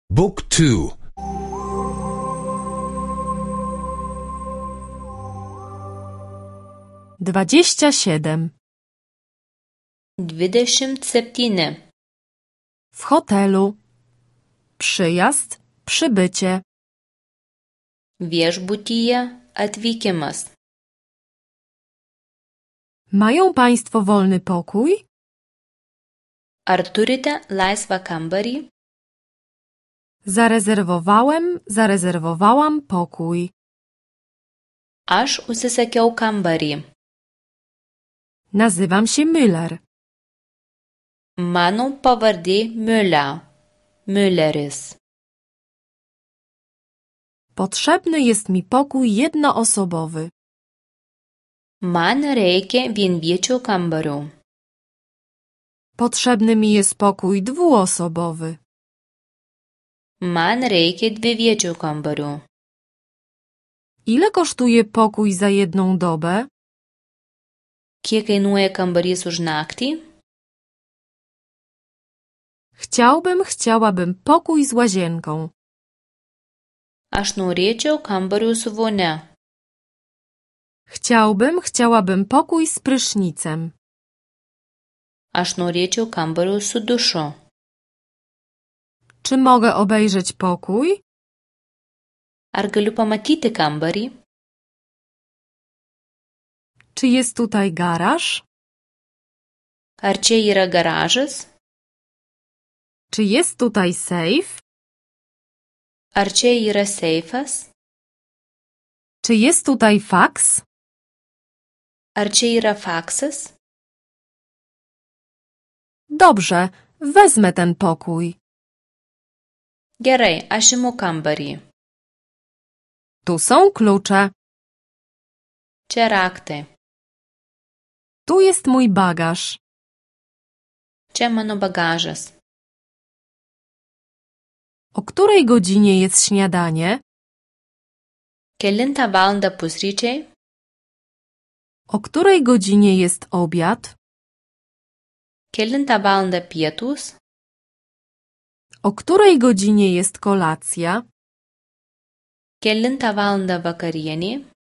Book 2. 27. 27. W hotelu. Przyjazd, przybycie. Viešbutyje atvykimas. Mają Państwo wolny pokój? Ar turite laisvą kambarį? Zarezerwowałam pokój. Aš užsisakiau kambarį. Nazywam się Müller. Mano pavardė Mülleris. Potrzebny jest mi pokój jednoosobowy. Man reikia vienviečio kambario. Potrzebny mi jest pokój dwuosobowy. Man reikia dviviečio kambario. Ile kosztuje pokój za jedną dobę? Kiek kainuoja kambarys už naktį? Chciałabym pokój z łazienką. Aš norėčiau kambario su vonia. Chciałabym pokój z prysznicem. Aš norėčiau kambario su dušu. Czy mogę obejrzeć pokój? Ar galiu pamatyti kambarį? Czy jest tutaj garaż? Ar čia yra garažas? Czy jest tutaj sejf? Ar čia yra seifas? Czy jest tutaj faks? Ar čia yra faksas? Dobrze, wezmę ten pokój. Gerai, aš imu kambarį. Tu są klucze. Čia raktai. Tu jest mój bagaż. Čia mano bagažas. O której godzinie jest śniadanie? Kelintą valandą pusryčiai? O której godzinie jest obiad? Kelintą valandą pietūs? O której godzinie jest kolacja? Kelintą valandą vakarienė?